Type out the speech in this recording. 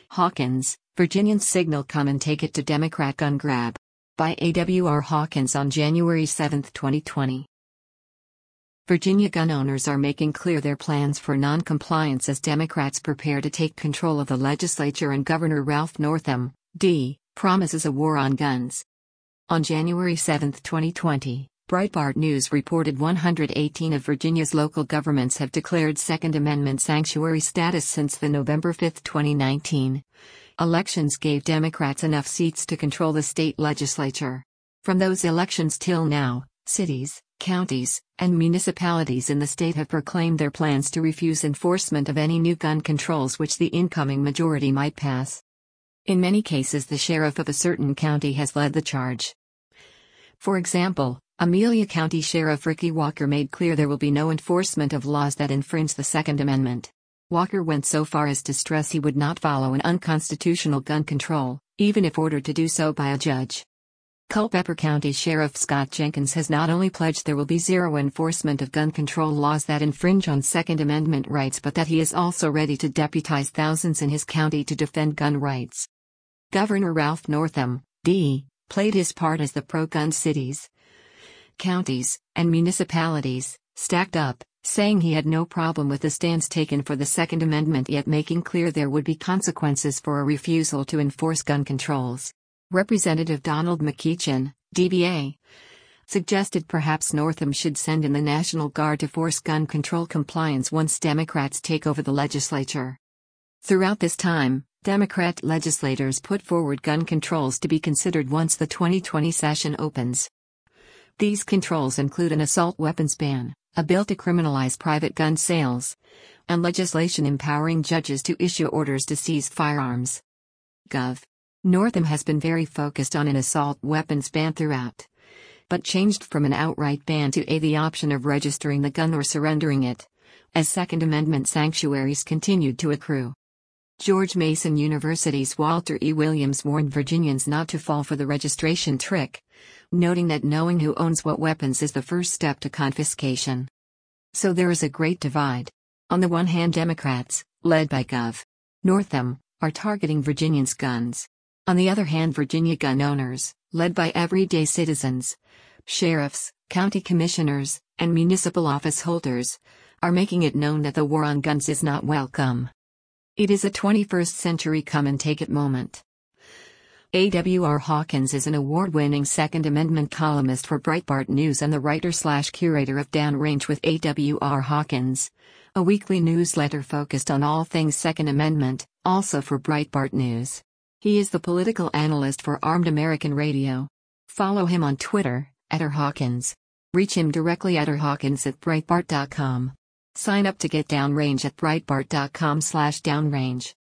Hawkins, Virginians signal come and take it to Democrat gun grab. By A.W.R. Hawkins on January 7, 2020. Virginia gun owners are making clear their plans for non-compliance as Democrats prepare to take control of the legislature and Governor Ralph Northam, D., promises a war on guns. On January 7, 2020, Breitbart News reported 118 of Virginia's local governments have declared Second Amendment sanctuary status since the November 5, 2019 elections gave Democrats enough seats to control the state legislature. From those elections till now, cities, counties, and municipalities in the state have proclaimed their plans to refuse enforcement of any new gun controls which the incoming majority might pass. In many cases, the sheriff of a certain county has led the charge. For example, Amelia County Sheriff Ricky Walker made clear there will be no enforcement of laws that infringe the Second Amendment. Walker went so far as to stress he would not follow an unconstitutional gun control, even if ordered to do so by a judge. Culpeper County Sheriff Scott Jenkins has not only pledged there will be zero enforcement of gun control laws that infringe on Second Amendment rights, but that he is also ready to deputize thousands in his county to defend gun rights. Governor Ralph Northam, D., played his part as the pro-gun cities, counties, and municipalities stacked up, saying he had no problem with the stance taken for the Second Amendment, yet making clear there would be consequences for a refusal to enforce gun controls. Representative Donald McEachin, DBA, suggested perhaps Northam should send in the National Guard to force gun control compliance once Democrats take over the legislature. Throughout this time, Democrat legislators put forward gun controls to be considered once the 2020 session opens. These controls include an assault weapons ban, a bill to criminalize private gun sales, and legislation empowering judges to issue orders to seize firearms. Gov. Northam has been very focused on an assault weapons ban throughout, but changed from an outright ban to the option of registering the gun or surrendering it, as Second Amendment sanctuaries continued to accrue. George Mason University's Walter E. Williams warned Virginians not to fall for the registration trick, noting that knowing who owns what weapons is the first step to confiscation. So there is a great divide. On the one hand, Democrats, led by Gov. Northam, are targeting Virginians' guns. On the other hand, Virginia gun owners, led by everyday citizens, sheriffs, county commissioners, and municipal office holders, are making it known that the war on guns is not welcome. It is a 21st century come-and-take-it moment. A.W.R. Hawkins is an award-winning Second Amendment columnist for Breitbart News and the writer/curator of Downrange with A.W.R. Hawkins, a weekly newsletter focused on all things Second Amendment, also for Breitbart News. He is the political analyst for Armed American Radio. Follow him on Twitter, @rhawkins. Reach him directly at rhawkins@breitbart.com. Sign up to get Downrange at breitbart.com/downrange.